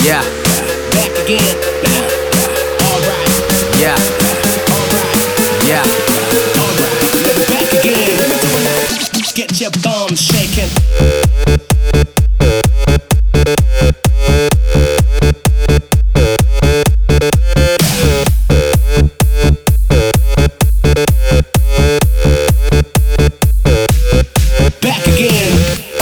Yeah, Back again. Alright. yeah, Alright. yeah. Alright. Back again. Get your bum shaking. Back again.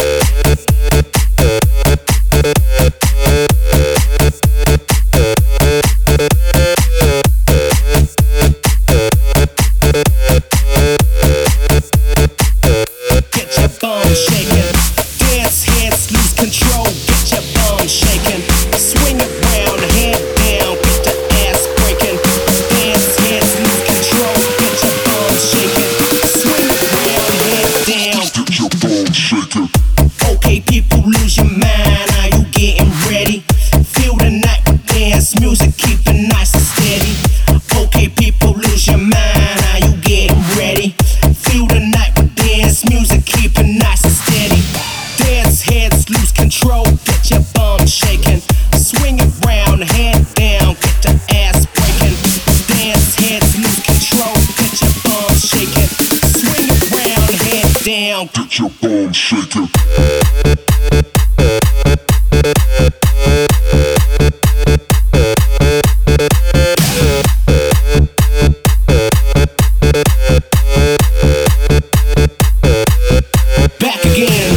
Get your bum shaking. Dance heads lose control. Get your bum shaking. Swing around, head down. Get your ass breaking. Dance heads lose control. Get your bum shaking. Swing around, head down. Get your bum shaking. Okay, people, lose your mind. Are you getting ready? Feel the night with dance music, keep it nice and steady. Okay, people, lose your mind. Are you getting ready? Feel the night with dance music, keep it nice and steady. Dance heads lose control, get your bum shaking. Swing around, head down, get your ass breaking. Dance heads lose control, get your bum shaking. Swing around, head down. Get your bum shaking. Back again.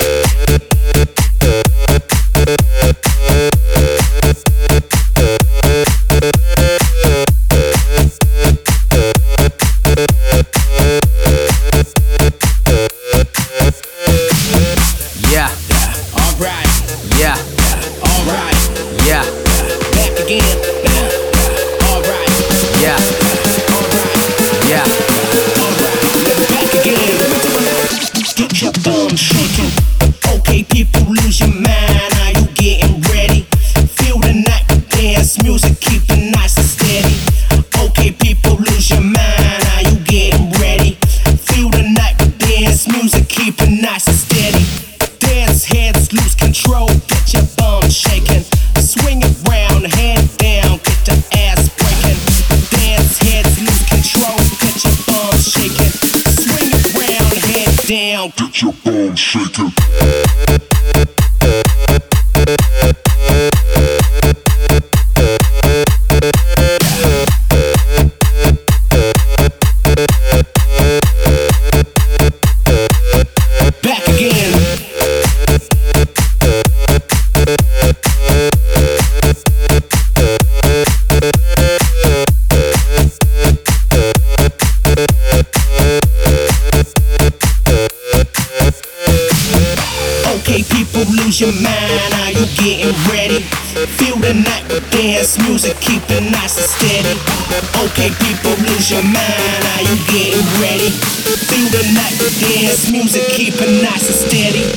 Yeah, Alright, yeah, alright. yeah, Back again. Alright, yeah, alright, yeah. alright. Back again. Get your bum shaking. Okay, people, lose your mind. Are you getting ready? Feel the night with dance music, keep it nice and steady. Okay, people, lose your mind. Are you getting ready? Feel the night with dance music, keep it nice and steady. Dance heads lose control, get your bum shaking. Swing around, head down, get your ass breaking. Dance heads lose control, get your bum shaking. Swing around, head down. Get your bum shaking. Back again. Okay, people, lose your mind. Are you getting ready? Feel the night with dance music, keep it nice and steady. Okay, people, lose your mind. Are you getting ready? Feel the night with dance music, keep it nice and steady.